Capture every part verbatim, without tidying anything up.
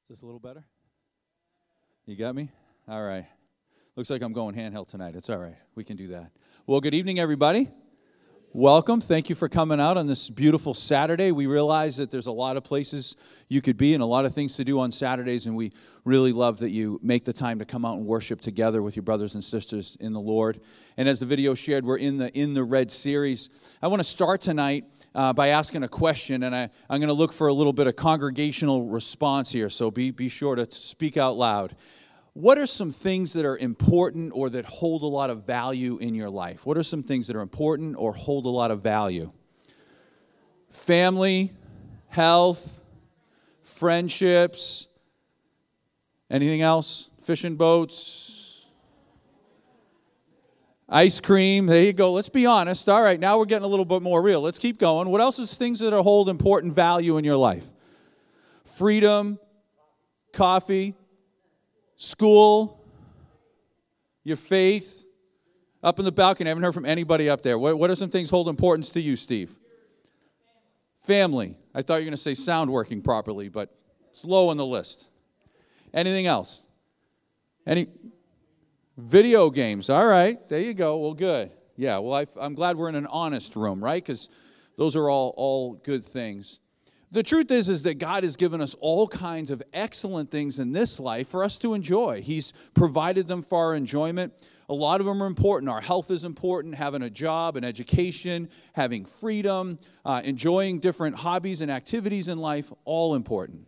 this a little better? You got me? All right. Looks like I'm going handheld tonight. It's all right. We can do that. Well, good evening, everybody. Welcome. Thank you for coming out on this beautiful Saturday. We realize that there's a lot of places you could be and a lot of things to do on Saturdays, and we really love that you make the time to come out and worship together with your brothers and sisters in the Lord. And as the video shared, we're in the In the Red series. I want to start tonight uh, by asking a question, and I, I'm going to look for a little bit of congregational response here, so be, be sure to speak out loud. What are some things that are important or that hold a lot of value in your life? What are some things that are important or hold a lot of value? Family, health, friendships, anything else? Fishing boats, ice cream. There you go. Let's be honest. All right, now we're getting a little bit more real. Let's keep going. What else is things that are hold important value in your life? Freedom, coffee, school, your faith, up in the balcony. I haven't heard from anybody up there. What, what are some things hold importance to you, Steve? Family. I thought you were going to say sound working properly, but it's low on the list. Anything else? Any video games? All right, there you go. Well, good. Yeah, well, I, I'm glad we're in an honest room, right? Because those are all, all good things. The truth is, is that God has given us all kinds of excellent things in this life for us to enjoy. He's provided them for our enjoyment. A lot of them are important. Our health is important, having a job, an education, having freedom, uh, enjoying different hobbies and activities in life, all important.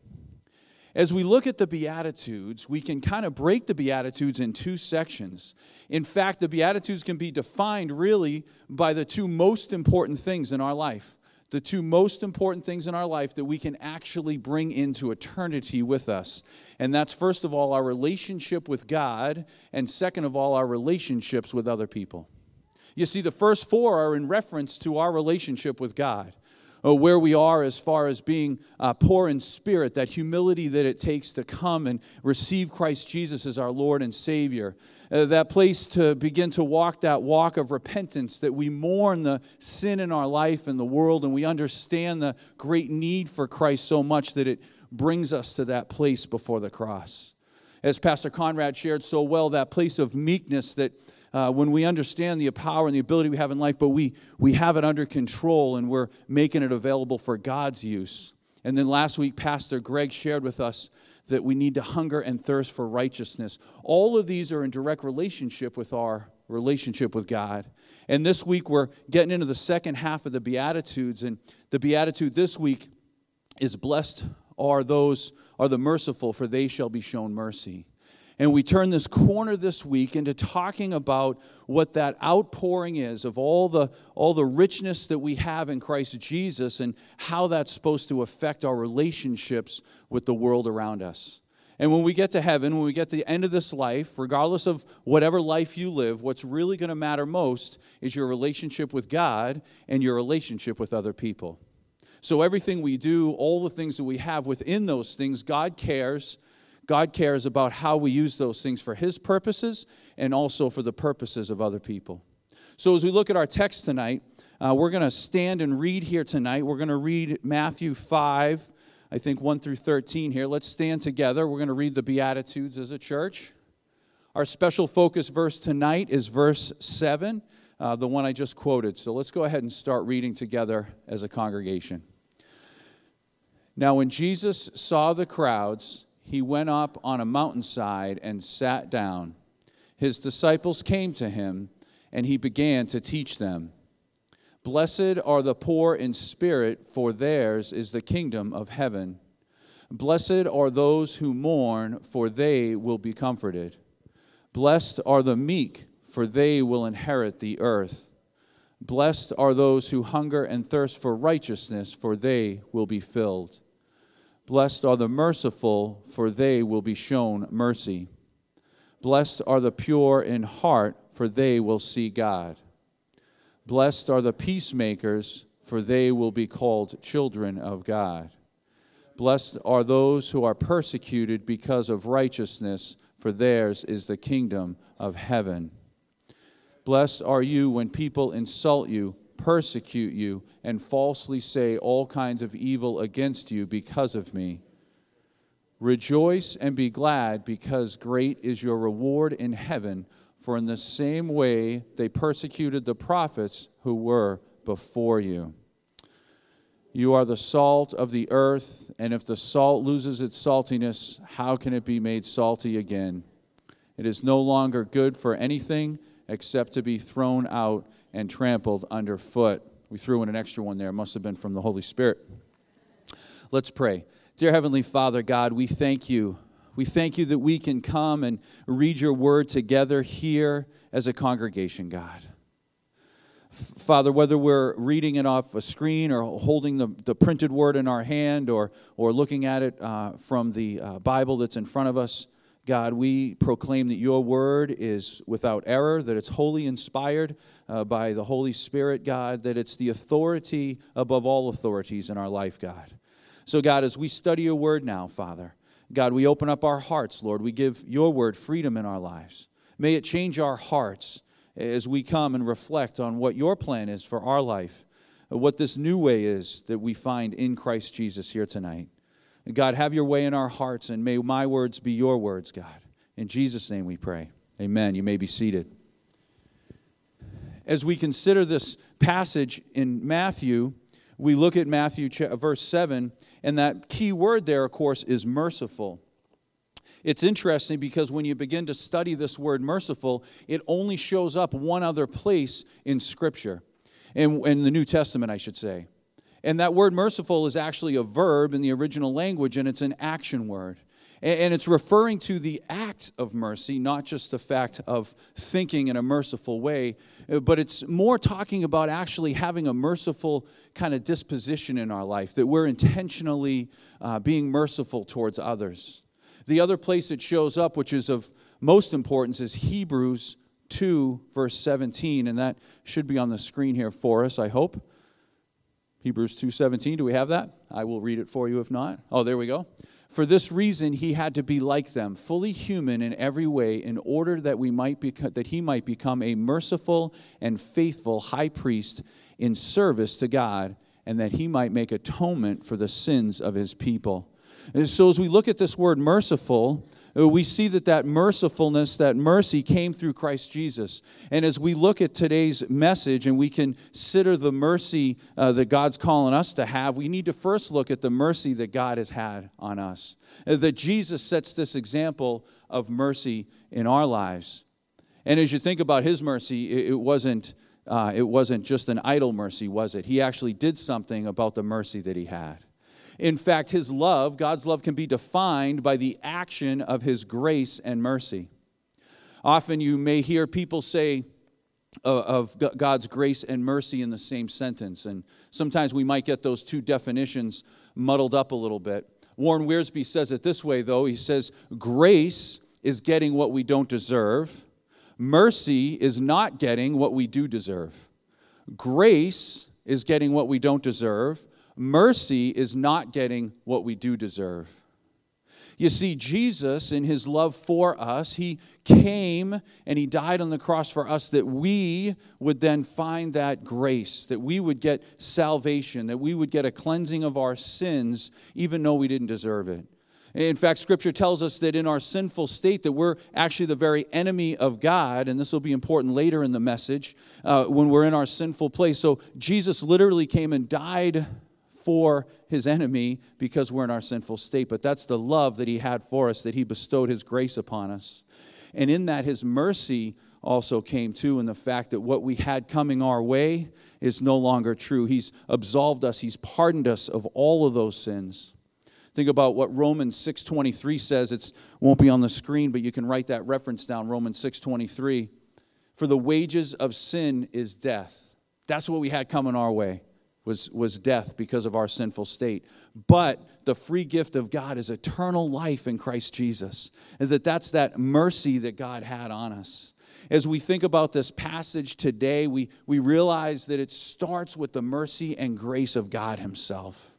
As we look at the Beatitudes, we can kind of break the Beatitudes in two sections. In fact, the Beatitudes can be defined really by the two most important things in our life. The two most important things in our life that we can actually bring into eternity with us. And that's, first of all, our relationship with God, and second of all, our relationships with other people. You see, the first four are in reference to our relationship with God, or where we are as far as being uh, poor in spirit, that humility that it takes to come and receive Christ Jesus as our Lord and Savior. Uh, that place to begin to walk that walk of repentance, that we mourn the sin in our life and the world, and we understand the great need for Christ so much that it brings us to that place before the cross. As Pastor Conrad shared so well, that place of meekness that uh, when we understand the power and the ability we have in life, but we, we have it under control and we're making it available for God's use. And then last week, Pastor Greg shared with us that we need to hunger and thirst for righteousness. All of these are in direct relationship with our relationship with God. And this week we're getting into the second half of the Beatitudes. And the Beatitude this week is blessed are those, are the merciful, for they shall be shown mercy. And we turn this corner this week into talking about what that outpouring is of all the all the richness that we have in Christ Jesus and how that's supposed to affect our relationships with the world around us. And when we get to heaven, when we get to the end of this life, regardless of whatever life you live, what's really going to matter most is your relationship with God and your relationship with other people. So everything we do, all the things that we have within those things, God cares. God cares about how we use those things for His purposes and also for the purposes of other people. So as we look at our text tonight, uh, we're going to stand and read here tonight. We're going to read Matthew five, I think one through thirteen here. Let's stand together. We're going to read the Beatitudes as a church. Our special focus verse tonight is verse seven, uh, the one I just quoted. So let's go ahead and start reading together as a congregation. Now when Jesus saw the crowds, He went up on a mountainside and sat down. His disciples came to Him, and He began to teach them. Blessed are the poor in spirit, for theirs is the kingdom of heaven. Blessed are those who mourn, for they will be comforted. Blessed are the meek, for they will inherit the earth. Blessed are those who hunger and thirst for righteousness, for they will be filled. Blessed are the merciful, for they will be shown mercy. Blessed are the pure in heart, for they will see God. Blessed are the peacemakers, for they will be called children of God. Blessed are those who are persecuted because of righteousness, for theirs is the kingdom of heaven. Blessed are you when people insult you, persecute you, and falsely say all kinds of evil against you because of me. Rejoice and be glad, because great is your reward in heaven, for in the same way they persecuted the prophets who were before you. You are the salt of the earth, and if the salt loses its saltiness, how can it be made salty again? It is no longer good for anything except to be thrown out and trampled underfoot. We threw in an extra one there. It must have been from the Holy Spirit. Let's pray. Dear Heavenly Father, God, we thank you. We thank you that we can come and read your word together here as a congregation, God. Father, whether we're reading it off a screen or holding the, the printed word in our hand or, or looking at it uh, from the uh, Bible that's in front of us, God, we proclaim that your word is without error, that it's wholly inspired uh, by the Holy Spirit, God, that it's the authority above all authorities in our life, God. So, God, as we study your word now, Father, God, we open up our hearts, Lord. We give your word freedom in our lives. May it change our hearts as we come and reflect on what your plan is for our life, what this new way is that we find in Christ Jesus here tonight. And God, have your way in our hearts, and may my words be your words, God. In Jesus' name we pray. Amen. You may be seated. As we consider this passage in Matthew, we look at Matthew verse seven, and that key word there, of course, is merciful. It's interesting because when you begin to study this word merciful, it only shows up one other place in Scripture, in, in the New Testament, I should say. And that word merciful is actually a verb in the original language, and it's an action word. And, and it's referring to the act of mercy, not just the fact of thinking in a merciful way, but it's more talking about actually having a merciful kind of disposition in our life, that we're intentionally uh, being merciful towards others. The other place it shows up, which is of most importance, is Hebrews two, verse seventeen, and that should be on the screen here for us, I hope. Hebrews two seventeen, do we have that? I will read it for you if not. Oh, there we go. For this reason he had to be like them, fully human in every way, in order that we might beco- that he might become a merciful and faithful high priest in service to God, and that he might make atonement for the sins of his people. And so as we look at this word merciful, we see that that mercifulness, that mercy came through Christ Jesus. And as we look at today's message and we consider the mercy uh, that God's calling us to have, we need to first look at the mercy that God has had on us. Uh, that Jesus sets this example of mercy in our lives. And as you think about his mercy, it, it wasn't uh, it wasn't just an idle mercy, was it? He actually did something about the mercy that he had. In fact, his love, God's love, can be defined by the action of his grace and mercy. Often you may hear people say uh, of God's grace and mercy in the same sentence, and sometimes we might get those two definitions muddled up a little bit. Warren Wiersbe says it this way, though. He says, grace is getting what we don't deserve. Mercy is not getting what we do deserve. Grace is getting what we don't deserve. Mercy is not getting what we do deserve. You see, Jesus, in his love for us, he came and he died on the cross for us that we would then find that grace, that we would get salvation, that we would get a cleansing of our sins, even though we didn't deserve it. In fact, Scripture tells us that in our sinful state that we're actually the very enemy of God, and this will be important later in the message, uh, when we're in our sinful place. So Jesus literally came and died for his enemy because we're in our sinful state. But that's the love that he had for us, that he bestowed his grace upon us. And in that, his mercy also came too, in the fact that what we had coming our way is no longer true. He's absolved us. He's pardoned us of all of those sins. Think about what Romans six twenty-three says. It won't be on the screen, but you can write that reference down, Romans six twenty-three. For the wages of sin is death. That's what we had coming our way. Was, was death because of our sinful state. But the free gift of God is eternal life in Christ Jesus. And that that's that mercy that God had on us. As we think about this passage today, we, we realize that it starts with the mercy and grace of God himself.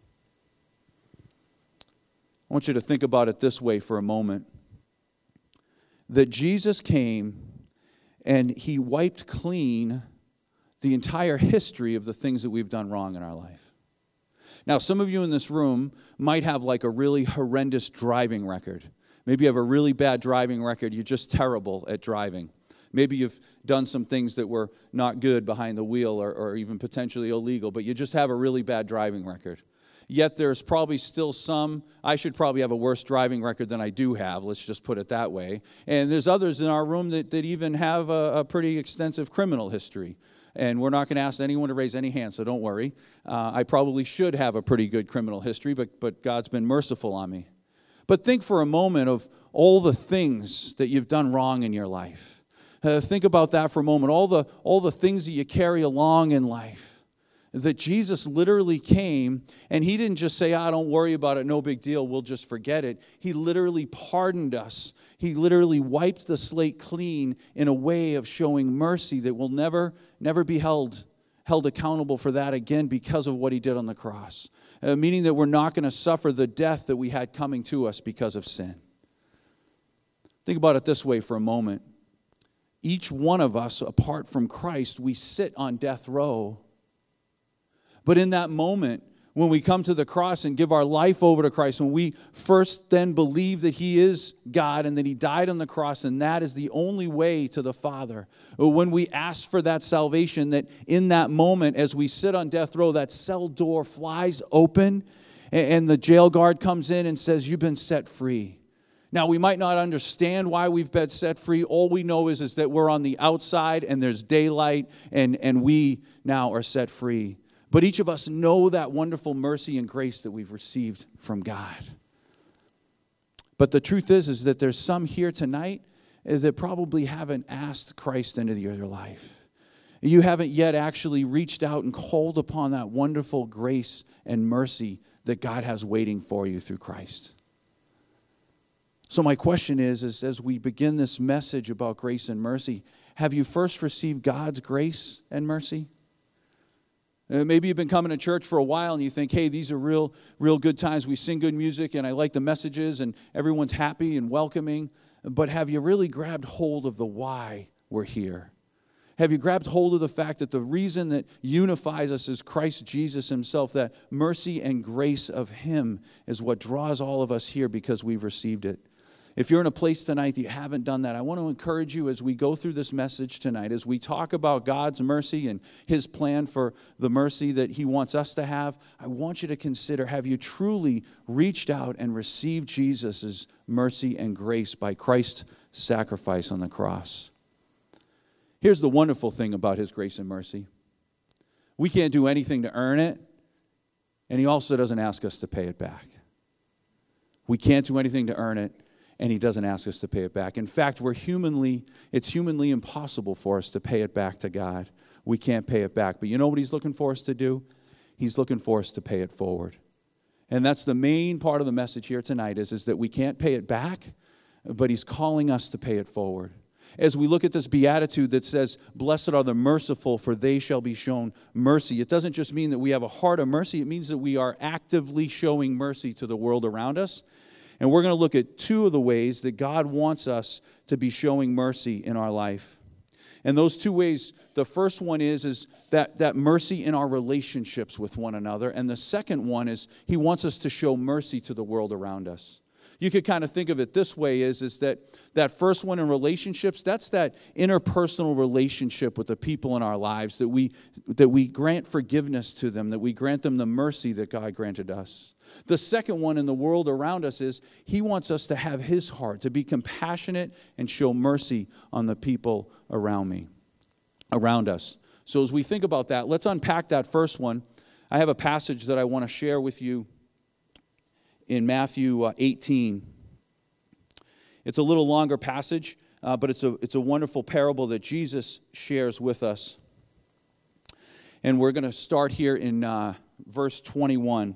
I want you to think about it this way for a moment. That Jesus came and he wiped clean the entire history of the things that we've done wrong in our life. Now, some of you in this room might have like a really horrendous driving record. Maybe you have a really bad driving record. You're just terrible at driving. Maybe you've done some things that were not good behind the wheel or, or even potentially illegal, but you just have a really bad driving record. Yet there's probably still some, I should probably have a worse driving record than I do have, let's just put it that way. And there's others in our room that, that even have a, a pretty extensive criminal history. And we're not going to ask anyone to raise any hands, so don't worry. Uh, I probably should have a pretty good criminal history, but, but God's been merciful on me. But think for a moment of all the things that you've done wrong in your life. Uh, think about that for a moment. All the, all the things that you carry along in life. That Jesus literally came, and he didn't just say, ah, don't worry about it, no big deal, we'll just forget it. He literally pardoned us. He literally wiped the slate clean in a way of showing mercy that will never, never be held, held accountable for that again because of what he did on the cross. Uh, meaning that we're not going to suffer the death that we had coming to us because of sin. Think about it this way for a moment. Each one of us, apart from Christ, we sit on death row. But in that moment, when we come to the cross and give our life over to Christ, when we first then believe that he is God and that he died on the cross and that is the only way to the Father, when we ask for that salvation, that in that moment as we sit on death row, that cell door flies open and the jail guard comes in and says, you've been set free. Now, we might not understand why we've been set free. All we know is, is that we're on the outside and there's daylight and, and we now are set free. But each of us know that wonderful mercy and grace that we've received from God. But the truth is, is that there's some here tonight that probably haven't asked Christ into your life. You haven't yet actually reached out and called upon that wonderful grace and mercy that God has waiting for you through Christ. So my question is, is as we begin this message about grace and mercy, have you first received God's grace and mercy? Uh, maybe you've been coming to church for a while and you think, hey, these are real, real good times. We sing good music and I like the messages and everyone's happy and welcoming. But have you really grabbed hold of the why we're here? Have you grabbed hold of the fact that the reason that unifies us is Christ Jesus himself, that mercy and grace of him is what draws all of us here because we've received it? If you're in a place tonight that you haven't done that, I want to encourage you as we go through this message tonight, as we talk about God's mercy and his plan for the mercy that he wants us to have, I want you to consider, have you truly reached out and received Jesus' mercy and grace by Christ's sacrifice on the cross? Here's the wonderful thing about his grace and mercy. We can't do anything to earn it, and he also doesn't ask us to pay it back. We can't do anything to earn it, and he doesn't ask us to pay it back. In fact, we're humanly, it's humanly impossible for us to pay it back to God. We can't pay it back. But you know what he's looking for us to do? He's looking for us to pay it forward. And that's the main part of the message here tonight is, is that we can't pay it back, but he's calling us to pay it forward. As we look at this beatitude that says, blessed are the merciful, for they shall be shown mercy. It doesn't just mean that we have a heart of mercy. It means that we are actively showing mercy to the world around us. And we're going to look at two of the ways that God wants us to be showing mercy in our life. And those two ways, the first one is, is that, that mercy in our relationships with one another. And the second one is he wants us to show mercy to the world around us. You could kind of think of it this way is, is that that first one in relationships, that's that interpersonal relationship with the people in our lives, that we, that we grant forgiveness to them, that we grant them the mercy that God granted us. The second one in the world around us is he wants us to have his heart, to be compassionate and show mercy on the people around me, around us. So as we think about that, let's unpack that first one. I have a passage that I want to share with you in Matthew eighteen. It's a little longer passage, uh, but it's a, it's a wonderful parable that Jesus shares with us. And we're going to start here in uh, verse twenty-one.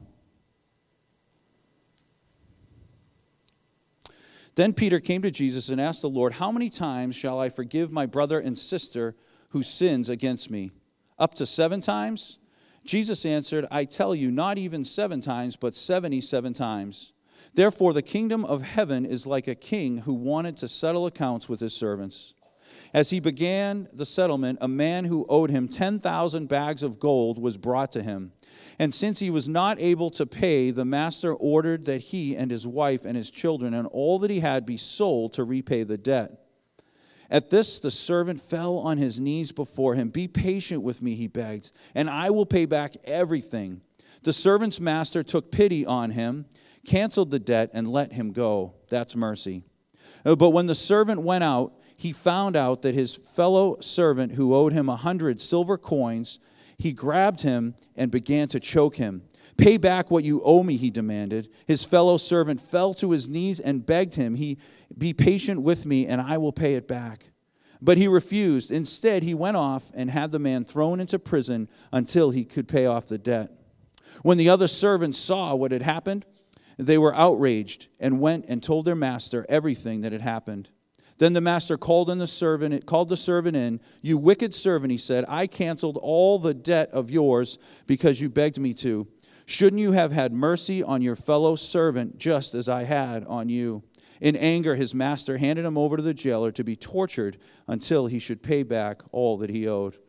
Then Peter came to Jesus and asked the Lord, how many times shall I forgive my brother and sister who sins against me? Up to seven times? Jesus answered, I tell you, not even seven times, but seventy-seven times. Therefore, the kingdom of heaven is like a king who wanted to settle accounts with his servants. As he began the settlement, a man who owed him ten thousand bags of gold was brought to him. And since he was not able to pay, the master ordered that he and his wife and his children and all that he had be sold to repay the debt. At this, the servant fell on his knees before him. "Be patient with me," he begged, "and I will pay back everything." The servant's master took pity on him, canceled the debt, and let him go. That's mercy. But when the servant went out, he found out that his fellow servant who owed him a hundred silver coins, he grabbed him and began to choke him. "Pay back what you owe me," he demanded. His fellow servant fell to his knees and begged him, "He, be patient with me, and I will pay it back." But he refused. Instead, he went off and had the man thrown into prison until he could pay off the debt. When the other servants saw what had happened, they were outraged and went and told their master everything that had happened. Then the master called in the servant, called the servant in. "You wicked servant," he said, "I canceled all the debt of yours because you begged me to. Shouldn't you have had mercy on your fellow servant just as I had on you?" In anger, his master handed him over to the jailer to be tortured until he should pay back all that he owed.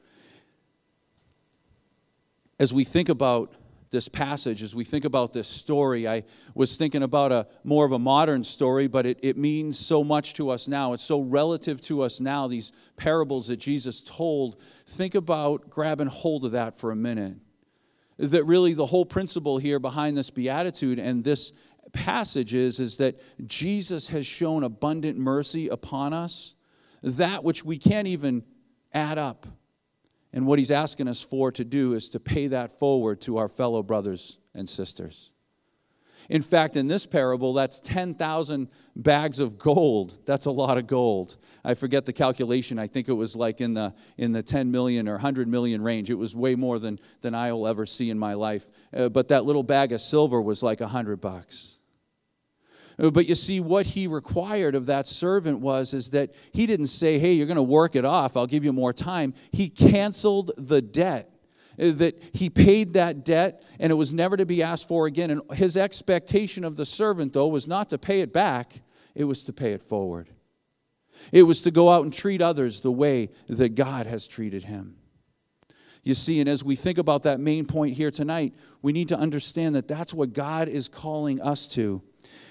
As we think about this passage, as we think about this story, I was thinking about a more of a modern story, but it, it means so much to us now. It's so relative to us now, these parables that Jesus told. Think about grabbing hold of that for a minute. That really the whole principle here behind this beatitude and this passage is, is that Jesus has shown abundant mercy upon us, that which we can't even add up. And what he's asking us for to do is to pay that forward to our fellow brothers and sisters. In fact, in this parable, that's ten thousand bags of gold. That's a lot of gold. I forget the calculation. I think it was like in the in the ten million or one hundred million range. It was way more than, than I will ever see in my life. Uh, but that little bag of silver was like one hundred bucks. But you see, what he required of that servant was is that he didn't say, "Hey, you're going to work it off. I'll give you more time." He canceled the debt. That he paid that debt, and it was never to be asked for again. And his expectation of the servant, though, was not to pay it back. It was to pay it forward. It was to go out and treat others the way that God has treated him. You see, and as we think about that main point here tonight, we need to understand that that's what God is calling us to.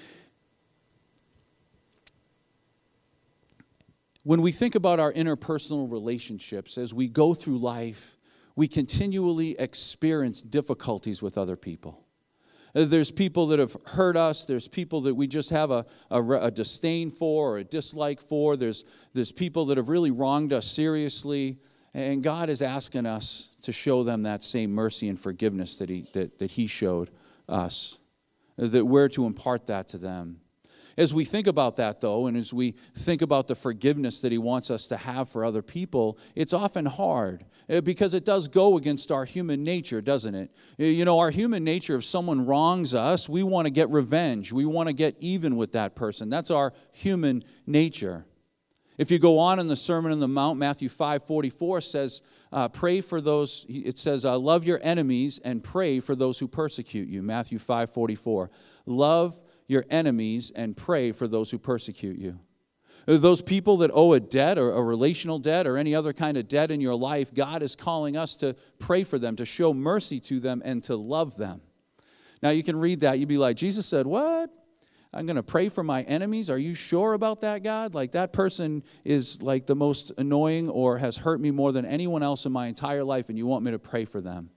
When we think about our interpersonal relationships, as we go through life, we continually experience difficulties with other people. There's people that have hurt us. There's people that we just have a, a, a disdain for or a dislike for. There's, there's people that have really wronged us seriously. And God is asking us to show them that same mercy and forgiveness that He, that, that he showed us, that we're to impart that to them. As we think about that, though, and as we think about the forgiveness that He wants us to have for other people, it's often hard because it does go against our human nature, doesn't it? You know, our human nature, if someone wrongs us, we want to get revenge. We want to get even with that person. That's our human nature. If you go on in the Sermon on the Mount, Matthew five forty-four says, uh, pray for those, it says, uh, love your enemies and pray for those who persecute you. Matthew five forty-four. Love your enemies and pray for those who persecute you. Those people that owe a debt or a relational debt or any other kind of debt in your life, God is calling us to pray for them, to show mercy to them, and to love them. Now you can read that, you'd be like, Jesus said, what? I'm going to pray for my enemies? Are you sure about that, God? Like that person is like the most annoying or has hurt me more than anyone else in my entire life, and you want me to pray for them?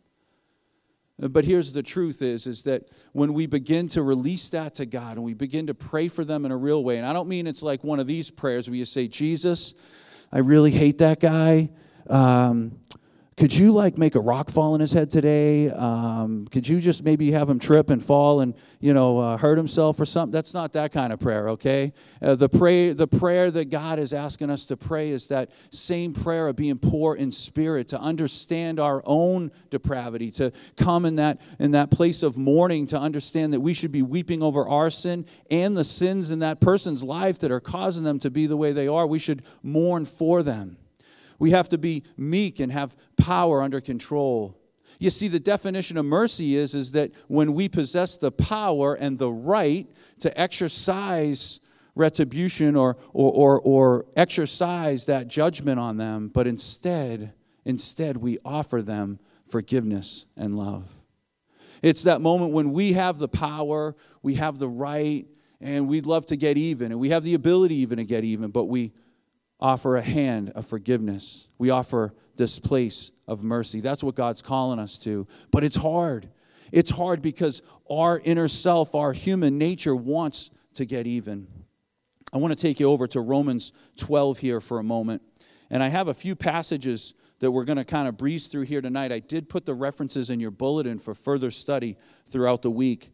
But here's the truth is, is that when we begin to release that to God and we begin to pray for them in a real way, and I don't mean it's like one of these prayers where you say, Jesus, I really hate that guy. Um, could you like make a rock fall on his head today? Um, could you just maybe have him trip and fall and, you know, uh, hurt himself or something? That's not that kind of prayer, okay? Uh, the pray, the prayer that God is asking us to pray is that same prayer of being poor in spirit, to understand our own depravity, to come in that in that place of mourning, to understand that we should be weeping over our sin and the sins in that person's life that are causing them to be the way they are. We should mourn for them. We have to be meek and have power under control. You see, the definition of mercy is, is that when we possess the power and the right to exercise retribution or, or, or, or exercise that judgment on them, but instead, instead we offer them forgiveness and love. It's that moment when we have the power, we have the right, and we'd love to get even, and we have the ability even to get even, but we offer a hand of forgiveness. We offer this place of mercy. That's what God's calling us to. But it's hard. It's hard because our inner self, our human nature wants to get even. I want to take you over to Romans twelve here for a moment. And I have a few passages that we're going to kind of breeze through here tonight. I did put the references in your bulletin for further study throughout the week.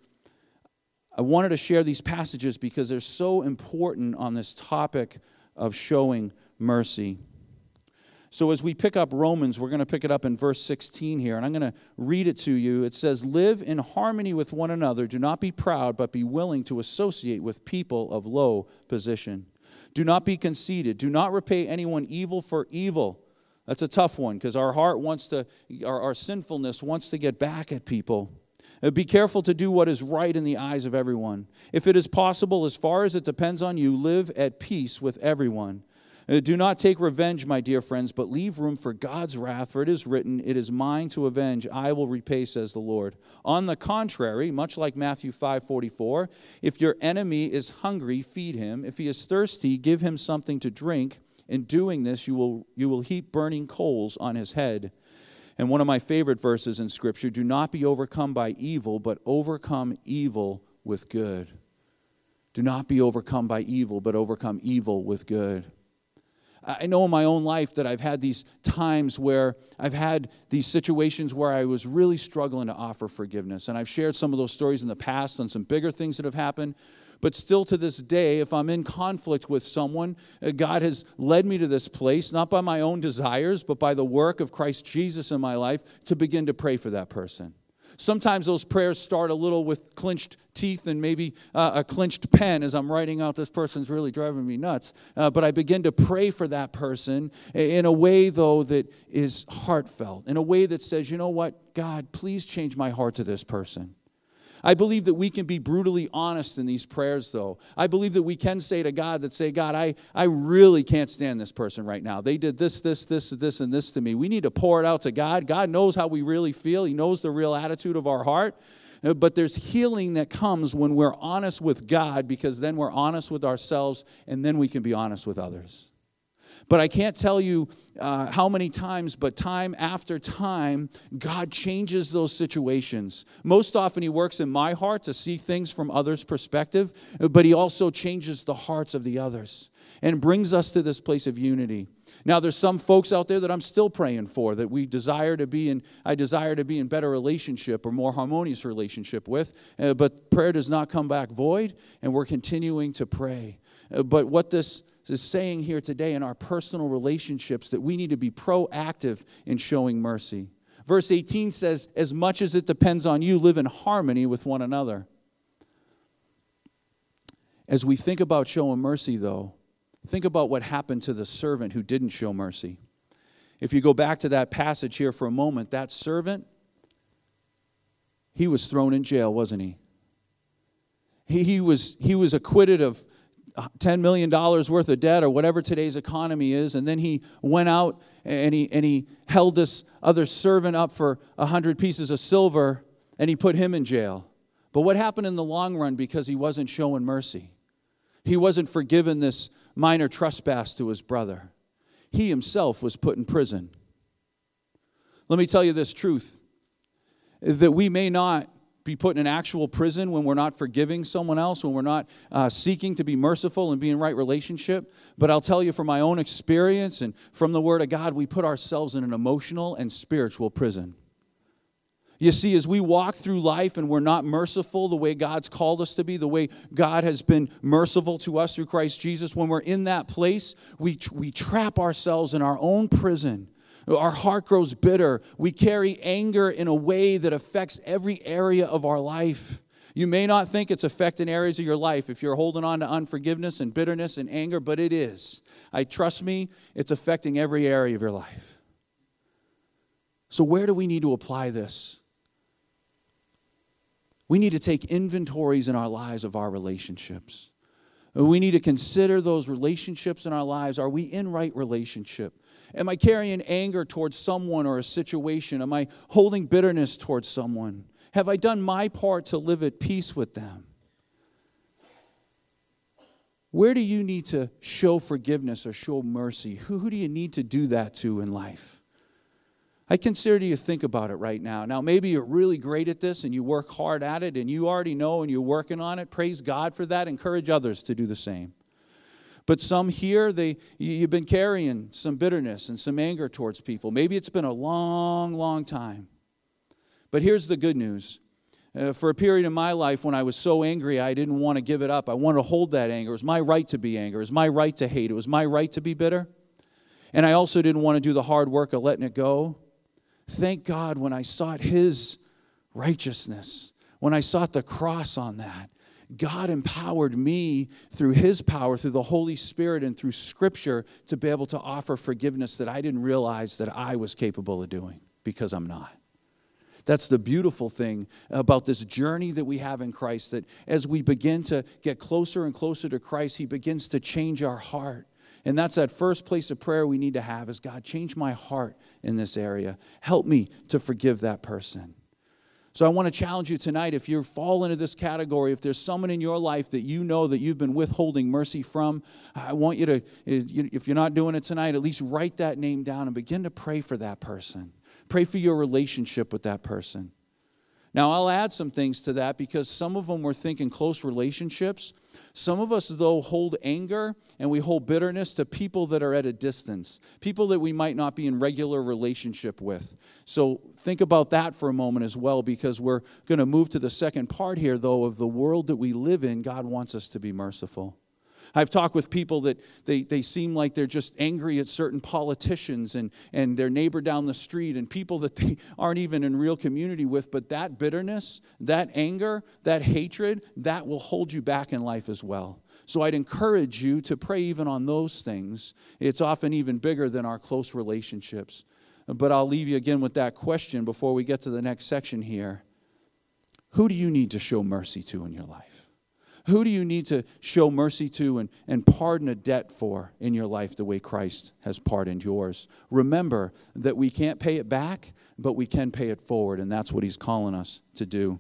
I wanted to share these passages because they're so important on this topic of showing mercy. So as we pick up Romans, we're going to pick it up in verse sixteen here, and I'm going to read it to you. It says, "Live in harmony with one another. Do not be proud, but be willing to associate with people of low position. Do not be conceited. Do not repay anyone evil for evil." That's a tough one because our heart wants to, our, our sinfulness wants to get back at people. Be careful to do what is right in the eyes of everyone. If it is possible, as far as it depends on you, live at peace with everyone. Do not take revenge, my dear friends, but leave room for God's wrath, for it is written, "It is mine to avenge, I will repay, says the Lord." On the contrary, much like Matthew five forty-four, if your enemy is hungry, feed him. If he is thirsty, give him something to drink. In doing this, you will, you will heap burning coals on his head. And one of my favorite verses in Scripture, "Do not be overcome by evil, but overcome evil with good." Do not be overcome by evil, but overcome evil with good. I know in my own life that I've had these times where I've had these situations where I was really struggling to offer forgiveness. And I've shared some of those stories in the past on some bigger things that have happened. But still to this day, if I'm in conflict with someone, God has led me to this place, not by my own desires, but by the work of Christ Jesus in my life, to begin to pray for that person. Sometimes those prayers start a little with clenched teeth and maybe uh, a clenched pen as I'm writing out, "This person's really driving me nuts." Uh, but I begin to pray for that person in a way, though, that is heartfelt, in a way that says, you know what, God, please change my heart to this person. I believe that we can be brutally honest in these prayers, though. I believe that we can say to God that say, "God, I, I really can't stand this person right now. They did this, this, this, this, and this to me." We need to pour it out to God. God knows how we really feel. He knows the real attitude of our heart. But there's healing that comes when we're honest with God, because then we're honest with ourselves, and then we can be honest with others. But I can't tell you uh, how many times, but time after time, God changes those situations. Most often He works in my heart to see things from others' perspective, but He also changes the hearts of the others and brings us to this place of unity. Now, there's some folks out there that I'm still praying for, that we desire to be in, I desire to be in better relationship or more harmonious relationship with, uh, but prayer does not come back void, and we're continuing to pray. Uh, but what this is saying here today in our personal relationships, that we need to be proactive in showing mercy. Verse eighteen says, "As much as it depends on you, live in harmony with one another." As we think about showing mercy, though, think about what happened to the servant who didn't show mercy. If you go back to that passage here for a moment, that servant, he was thrown in jail, wasn't he? He, he was, he was acquitted of ten million dollars worth of debt or whatever today's economy is, and then he went out and he, and he held this other servant up for a hundred pieces of silver, and he put him in jail. But what happened in the long run because he wasn't showing mercy? He wasn't forgiven this minor trespass to his brother. He himself was put in prison. Let me tell you this truth, that we may not be put in an actual prison when we're not forgiving someone else, when we're not uh, seeking to be merciful and be in right relationship. But I'll tell you from my own experience and from the Word of God, we put ourselves in an emotional and spiritual prison. You see, as we walk through life and we're not merciful the way God's called us to be, the way God has been merciful to us through Christ Jesus, when we're in that place, we, we trap ourselves in our own prison. Our heart grows bitter. We carry anger in a way that affects every area of our life. You may not think it's affecting areas of your life if you're holding on to unforgiveness and bitterness and anger, but it is. I trust me, it's affecting every area of your life. So where do we need to apply this? We need to take inventories in our lives of our relationships. We need to consider those relationships in our lives. Are we in right relationship? Am I carrying anger towards someone or a situation? Am I holding bitterness towards someone? Have I done my part to live at peace with them? Where do you need to show forgiveness or show mercy? Who, who do you need to do that to in life? I consider you to think about it right now. Now, maybe you're really great at this and you work hard at it and you already know and you're working on it. Praise God for that. Encourage others to do the same. But some here, they you've been carrying some bitterness and some anger towards people. Maybe it's been a long, long time. But here's the good news. Uh, for a period in my life when I was so angry, I didn't want to give it up. I wanted to hold that anger. It was my right to be angry. It was my right to hate. It was my right to be bitter. And I also didn't want to do the hard work of letting it go. Thank God when I sought His righteousness, when I sought the cross on that, God empowered me through His power, through the Holy Spirit, and through Scripture to be able to offer forgiveness that I didn't realize that I was capable of doing because I'm not. That's the beautiful thing about this journey that we have in Christ, that as we begin to get closer and closer to Christ, He begins to change our heart. And that's that first place of prayer we need to have is, God, change my heart in this area. Help me to forgive that person. So I want to challenge you tonight, if you fall into this category, if there's someone in your life that you know that you've been withholding mercy from, I want you to, if you're not doing it tonight, at least write that name down and begin to pray for that person. Pray for your relationship with that person. Now, I'll add some things to that because some of them we're thinking close relationships. Some of us, though, hold anger and we hold bitterness to people that are at a distance, people that we might not be in regular relationship with. So think about that for a moment as well, because we're going to move to the second part here, though, of the world that we live in. God wants us to be merciful. I've talked with people that they, they seem like they're just angry at certain politicians and, and their neighbor down the street and people that they aren't even in real community with. But that bitterness, that anger, that hatred, that will hold you back in life as well. So I'd encourage you to pray even on those things. It's often even bigger than our close relationships. But I'll leave you again with that question before we get to the next section here. Who do you need to show mercy to in your life? Who do you need to show mercy to and, and pardon a debt for in your life the way Christ has pardoned yours? Remember that we can't pay it back, but we can pay it forward, and that's what He's calling us to do.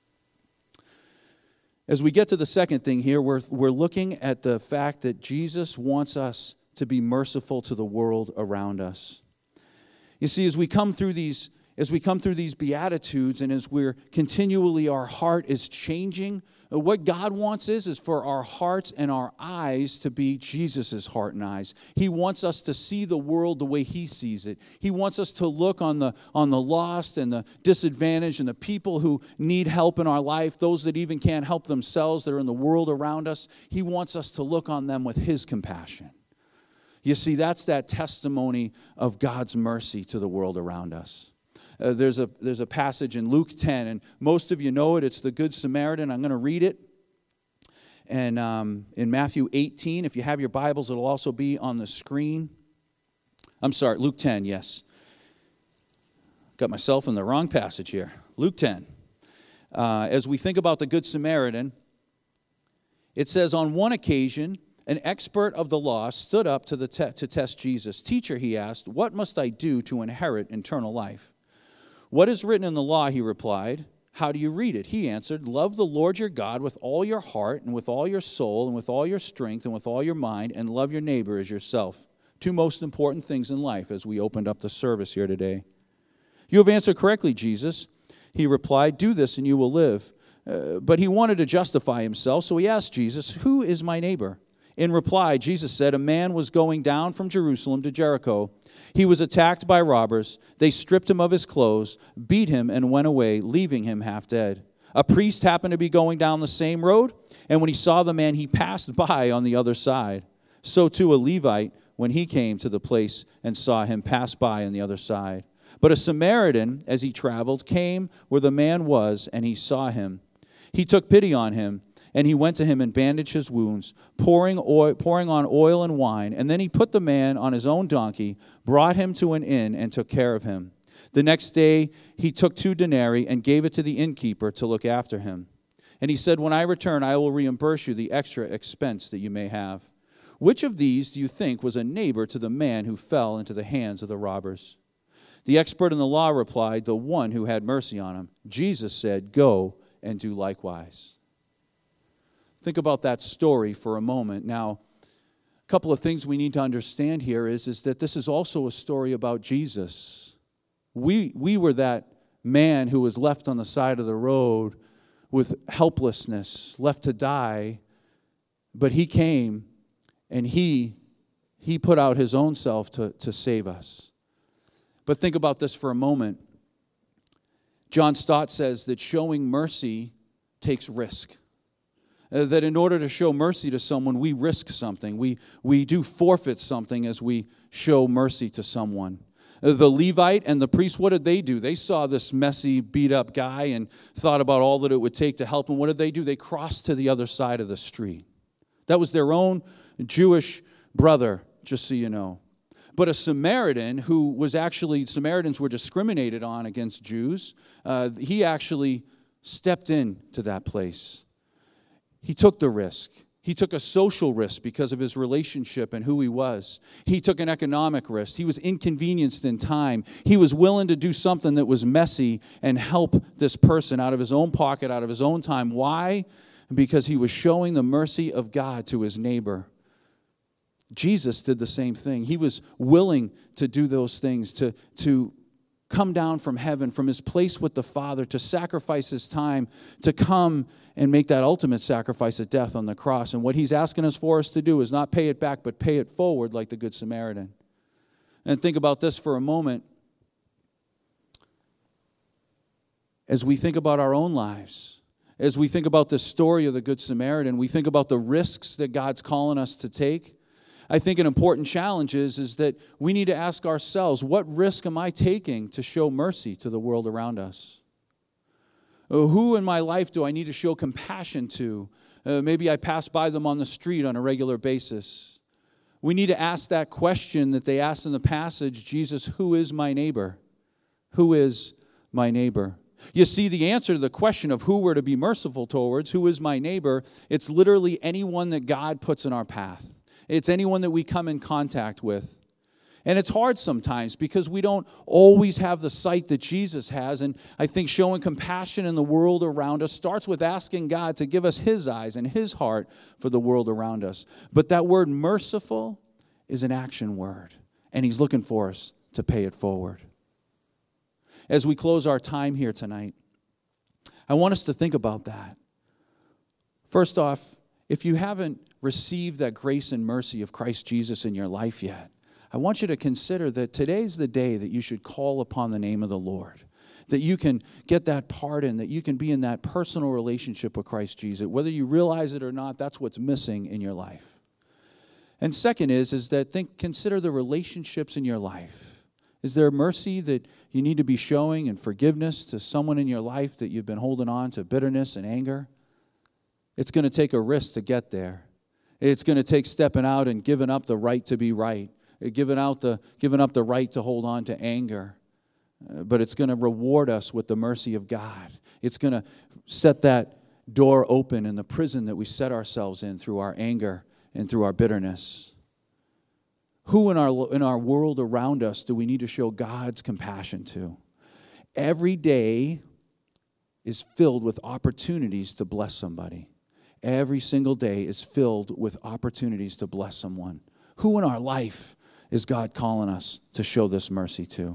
As we get to the second thing here, we're, we're looking at the fact that Jesus wants us to be merciful to the world around us. You see, as we come through these As we come through these Beatitudes and as we're continually, our heart is changing, what God wants is, is for our hearts and our eyes to be Jesus' heart and eyes. He wants us to see the world the way He sees it. He wants us to look on the, on the lost and the disadvantaged and the people who need help in our life, those that even can't help themselves that are in the world around us. He wants us to look on them with His compassion. You see, that's that testimony of God's mercy to the world around us. Uh, there's a there's a passage in Luke ten, and most of you know it. It's the Good Samaritan. I'm going to read it. And um, in Matthew eighteen, if you have your Bibles, it'll also be on the screen. I'm sorry, Luke ten, yes. Got myself in the wrong passage here. Luke ten. Uh, as we think about the Good Samaritan, it says, on one occasion, an expert of the law stood up to, the te- to test Jesus. Teacher, he asked, what must I do to inherit eternal life? What is written in the law, he replied. How do you read it? He answered, love the Lord your God with all your heart and with all your soul and with all your strength and with all your mind, and love your neighbor as yourself. Two most important things in life as we opened up the service here today. You have answered correctly, Jesus. He replied, do this and you will live. Uh, but he wanted to justify himself, so he asked Jesus, who is my neighbor? In reply, Jesus said, a man was going down from Jerusalem to Jericho. He was attacked by robbers. They stripped him of his clothes, beat him, and went away, leaving him half dead. A priest happened to be going down the same road, and when he saw the man, he passed by on the other side. So too a Levite, when he came to the place and saw him, passed by on the other side. But a Samaritan, as he traveled, came where the man was, and he saw him. He took pity on him, and he went to him and bandaged his wounds, pouring oil, pouring on oil and wine. And then he put the man on his own donkey, brought him to an inn, and took care of him. The next day he took two denarii and gave it to the innkeeper to look after him. And he said, when I return, I will reimburse you the extra expense that you may have. Which of these do you think was a neighbor to the man who fell into the hands of the robbers? The expert in the law replied, the one who had mercy on him. Jesus said, go and do likewise. Think about that story for a moment. Now, a couple of things we need to understand here is, is that this is also a story about Jesus. We, we were that man who was left on the side of the road with helplessness, left to die, but he came and he, he put out his own self to, to save us. But think about this for a moment. John Stott says that showing mercy takes risk. Uh, that in order to show mercy to someone, we risk something. We, we do forfeit something as we show mercy to someone. Uh, the Levite and the priest, what did they do? They saw this messy, beat-up guy and thought about all that it would take to help him. What did they do? They crossed to the other side of the street. That was their own Jewish brother, just so you know. But a Samaritan who was actually, Samaritans were discriminated on against Jews, uh, he actually stepped into that place. He took the risk. He took a social risk because of his relationship and who he was. He took an economic risk. He was inconvenienced in time. He was willing to do something that was messy and help this person out of his own pocket, out of his own time. Why? Because he was showing the mercy of God to his neighbor. Jesus did the same thing. He was willing to do those things, to, to come down from heaven, from his place with the Father, to sacrifice his time, to come and make that ultimate sacrifice of death on the cross. And what he's asking us for us to do is not pay it back, but pay it forward like the Good Samaritan. And think about this for a moment. As we think about our own lives, as we think about the story of the Good Samaritan, we think about the risks that God's calling us to take. I think an important challenge is, is that we need to ask ourselves, what risk am I taking to show mercy to the world around us? Uh, who in my life do I need to show compassion to? Uh, maybe I pass by them on the street on a regular basis. We need to ask that question that they asked in the passage, Jesus, who is my neighbor? Who is my neighbor? You see, the answer to the question of who we're to be merciful towards, who is my neighbor, it's literally anyone that God puts in our path. It's anyone that we come in contact with. And it's hard sometimes because we don't always have the sight that Jesus has. And I think showing compassion in the world around us starts with asking God to give us his eyes and his heart for the world around us. But that word merciful is an action word. And he's looking for us to pay it forward. As we close our time here tonight, I want us to think about that. First off, if you haven't received that grace and mercy of Christ Jesus in your life yet, I want you to consider that today's the day that you should call upon the name of the Lord, that you can get that pardon, that you can be in that personal relationship with Christ Jesus. Whether you realize it or not, that's what's missing in your life. And second is, is that think, consider the relationships in your life. Is there mercy that you need to be showing and forgiveness to someone in your life that you've been holding on to bitterness and anger? It's going to take a risk to get there. It's going to take stepping out and giving up the right to be right, giving out the giving up the right to hold on to anger. Uh, but it's going to reward us with the mercy of God. It's going to set that door open in the prison that we set ourselves in through our anger and through our bitterness. Who in our in our world around us do we need to show God's compassion to? Every day is filled with opportunities to bless somebody. Every single day is filled with opportunities to bless someone. Who in our life is God calling us to show this mercy to?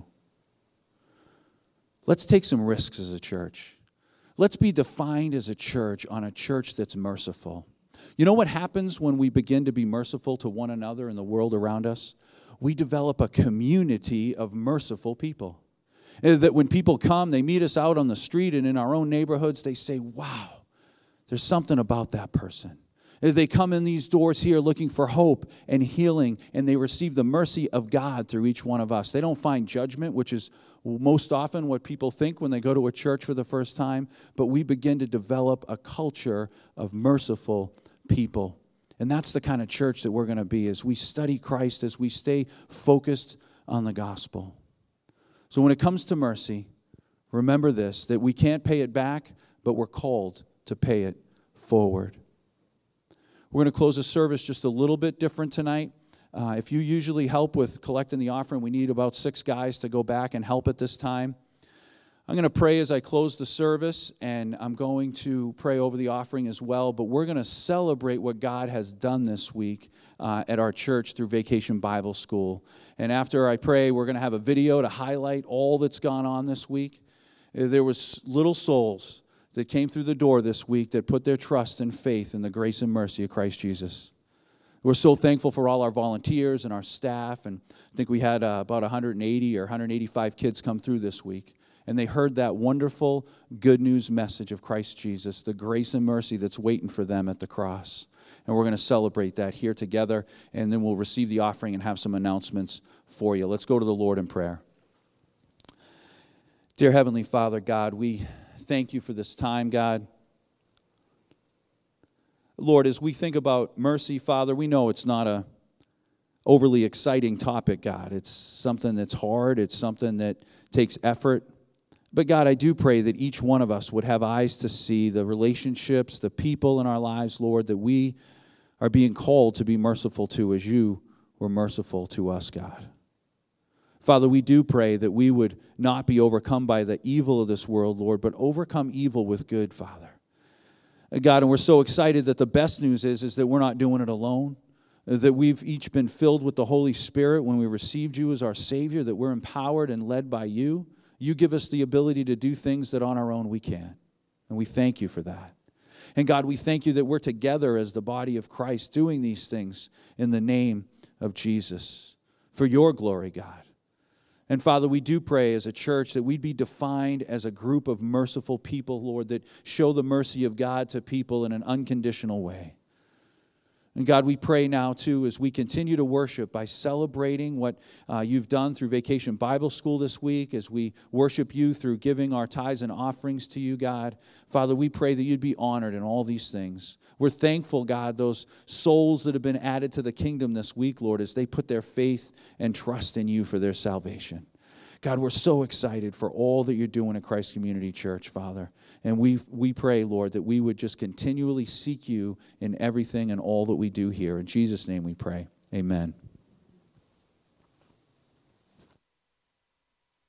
Let's take some risks as a church. Let's be defined as a church on a church that's merciful. You know what happens when we begin to be merciful to one another and the world around us? We develop a community of merciful people. That when people come, they meet us out on the street and in our own neighborhoods, they say, wow, there's something about that person. They come in these doors here looking for hope and healing, and they receive the mercy of God through each one of us. They don't find judgment, which is most often what people think when they go to a church for the first time, but we begin to develop a culture of merciful people. And that's the kind of church that we're going to be as we study Christ, as we stay focused on the gospel. So when it comes to mercy, remember this, that we can't pay it back, but we're called to pay it forward. We're going to close the service just a little bit different tonight. Uh, if you usually help with collecting the offering, we need about six guys to go back and help at this time. I'm going to pray as I close the service, and I'm going to pray over the offering as well, but we're going to celebrate what God has done this week uh, at our church through Vacation Bible School. And after I pray, we're going to have a video to highlight all that's gone on this week. There was little souls that came through the door this week that put their trust and faith in the grace and mercy of Christ Jesus. We're so thankful for all our volunteers and our staff, and I think we had uh, about one hundred eighty or one hundred eighty-five kids come through this week. And they heard that wonderful good news message of Christ Jesus, the grace and mercy that's waiting for them at the cross. And we're going to celebrate that here together, and then we'll receive the offering and have some announcements for you. Let's go to the Lord in prayer. Dear Heavenly Father, God, we thank you for this time, God. Lord, as we think about mercy, Father, we know it's not a overly exciting topic, God. It's something that's hard. It's something that takes effort. But God, I do pray that each one of us would have eyes to see the relationships, the people in our lives, Lord, that we are being called to be merciful to as you were merciful to us, God. Father, we do pray that we would not be overcome by the evil of this world, Lord, but overcome evil with good, Father. God, and we're so excited that the best news is, is that we're not doing it alone, that we've each been filled with the Holy Spirit when we received you as our Savior, that we're empowered and led by you. You give us the ability to do things that on our own we can't. And we thank you for that. And God, we thank you that we're together as the body of Christ doing these things in the name of Jesus for your glory, God. And Father, we do pray as a church that we'd be defined as a group of merciful people, Lord, that show the mercy of God to people in an unconditional way. And God, we pray now, too, as we continue to worship by celebrating what uh, you've done through Vacation Bible School this week, as we worship you through giving our tithes and offerings to you, God. Father, we pray that you'd be honored in all these things. We're thankful, God, those souls that have been added to the kingdom this week, Lord, as they put their faith and trust in you for their salvation. God, we're so excited for all that you're doing at Christ Community Church, Father. And we we pray, Lord, that we would just continually seek you in everything and all that we do here. In Jesus' name we pray. Amen.